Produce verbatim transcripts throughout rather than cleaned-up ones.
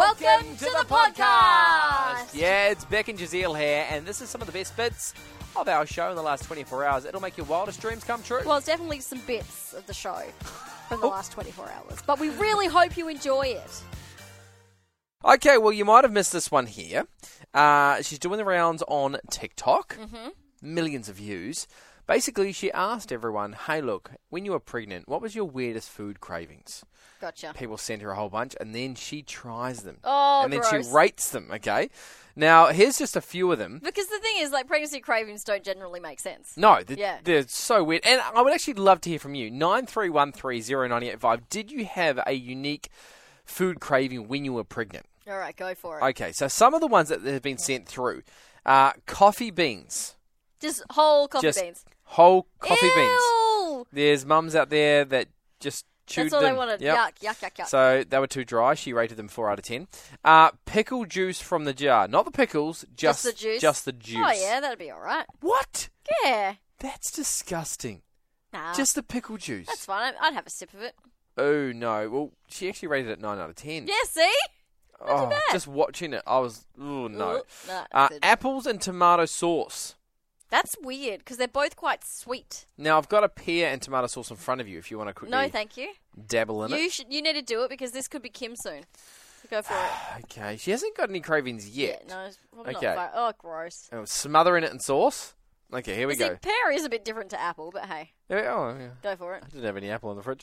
Welcome to the podcast. Yeah, it's Beck and Jazeel here, and this is some of the best bits of our show in the last twenty-four hours. It'll make your wildest dreams come true. Well, it's definitely some bits of the show from the last twenty-four hours, but we really hope you enjoy it. Okay, well, you might have missed this one here. Uh, she's doing the rounds on TikTok. Mm-hmm. Millions of views. Basically, she asked everyone, hey, look, when you were pregnant, what was your weirdest food cravings? Gotcha. People send her a whole bunch, and then she tries them. Oh, And then gross. she rates them, okay? Now, here's just a few of them. Because the thing is, like, pregnancy cravings don't generally make sense. No, they're, Yeah. they're so weird. And I would actually love to hear from you. nine three one three zero nine eight five. Did you have a unique food craving when you were pregnant? All right, go for it. Okay, so some of the ones that have been sent through. Uh, coffee beans. Just whole coffee Just beans. Whole coffee Ew! beans. There's mums out there that just chewed That's all them. they wanted. Yep. Yuck, yuck, yuck, yuck. So they were too dry. She rated them four out of ten. Uh, pickle juice from the jar. Not the pickles, just, Just the juice? Just the juice. Oh, yeah, that'd be all right. What? Yeah. That's disgusting. Nah, Just the pickle juice. that's fine. I'd have a sip of it. Oh, no. Well, she actually rated it nine out of ten. Yeah, see? Not too oh, bad. Just watching it, I was, oh, no. Ooh, nah, Uh, good. apples and tomato sauce. That's weird, because they're both quite sweet. Now, I've got a pear and tomato sauce in front of you if you want to quickly No, thank you. dabble in You it. should. You need to do it, because this could be Kim soon. So go for it. Okay, she hasn't got any cravings yet. Yeah, no, it's probably Okay. not far. Oh, gross. Oh, smothering it in sauce. Okay, here we See, go. pear is a bit different to apple, but hey, Yeah, oh, yeah. go for it. I didn't have any apple in the fridge.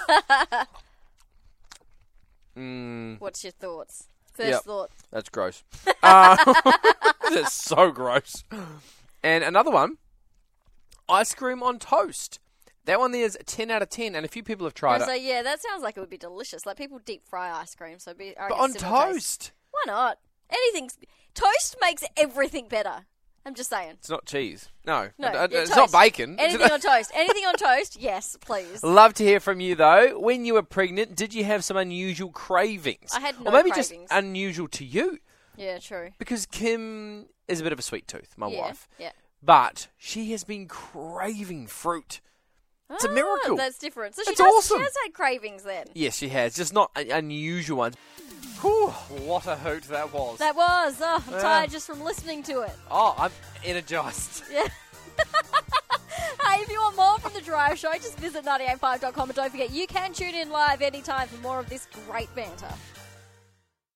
mm, What's your thoughts? First Yep. thought. that's gross. Uh, that's so gross. And another one, ice cream on toast. That one there is ten out of ten, and a few people have tried So it. yeah, that sounds like it would be delicious. Like people deep fry ice cream, so it'd be. I But reckon on similar taste. toast. Why not? Anything. Toast makes everything better. I'm just saying. It's not cheese. No. No, It- yeah, it's toast. not bacon. Anything on toast. Anything on toast. Yes, please. Love to hear from you, though. When you were pregnant, did you have some unusual cravings? I had no Or maybe cravings. just unusual to you. Yeah, true. Because Kim is a bit of a sweet tooth, my yeah, wife. Yeah. But she has been craving fruit. It's a Ah, miracle. That's different. So she, That's does, awesome. she has had cravings then. Yes, she has. Just not uh, unusual ones. Whew, what a hoot that was. That was. Oh, I'm Yeah. tired just from listening to it. Oh, I'm energized. Yeah. Hey, if you want more from The Drive Show, just visit ninety eight five dot com and don't forget you can tune in live anytime for more of this great banter.